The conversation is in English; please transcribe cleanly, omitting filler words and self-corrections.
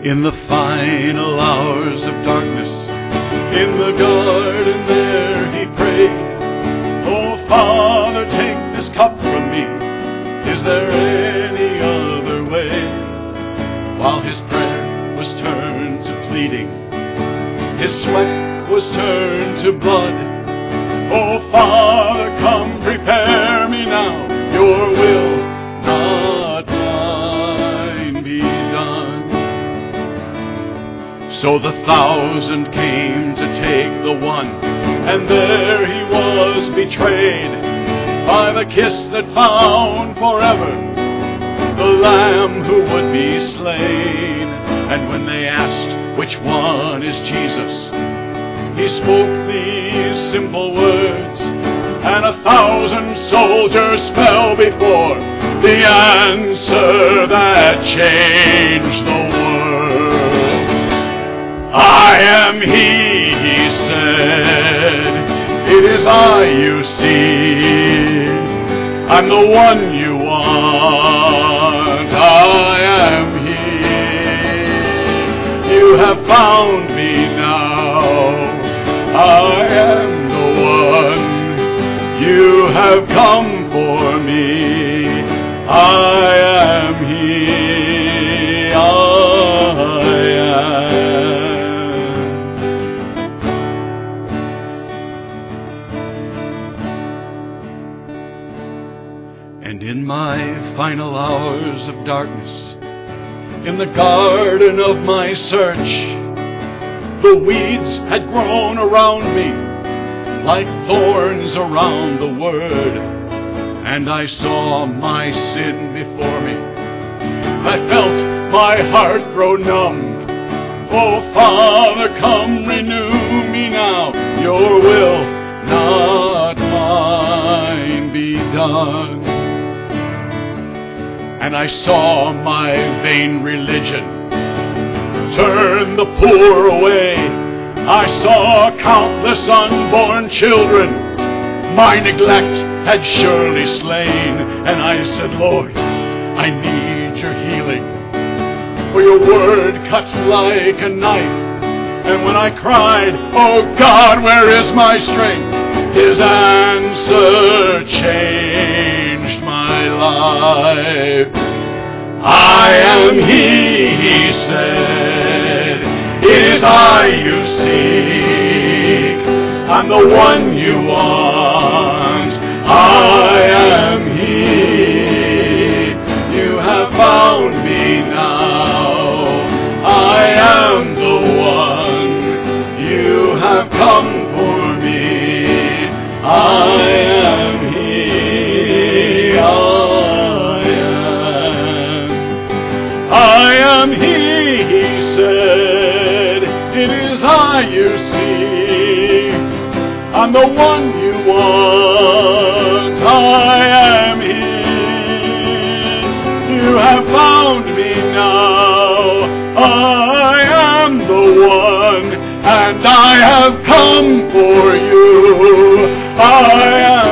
In the final hours of darkness, in the garden there he prayed, "Oh, Father, take this cup from me. Is there any other way?" While his prayer was turned to pleading, his sweat was turned to blood. "Oh, Father, come prepare me now. Your will, not mine, be done." So the 1,000 came to take the one, and there he was betrayed by the kiss that found forever the Lamb who would be slain. And when they asked, "Which one is Jesus?" he spoke these simple words, and 1,000 soldiers fell before the answer that changed the world. "I am he said. "It is I you see. I'm the one you want. I am he. You have found me now. I am the one. You have come for me. I am he. I am." And in my final hours of darkness, in the garden of my search, the weeds had grown around me like thorns around the Word, and I saw my sin before me. I felt my heart grow numb. "Oh, Father, come renew me now. Your will, not mine, be done." And I saw my vain religion turn the poor away. I saw countless unborn children my neglect had surely slain. And I said, "Lord, I need your healing, for your word cuts like a knife." And when I cried, "Oh God, where is my strength?" his answer changed my life. "I am he said. It is I you seek. I'm the one you want. I am he. You have found me now. I am the one. You have come for me. I am he. I am he said. It is I you see. I'm the one you want. I am he. You have found me now. I am the one, and I have come for you. I am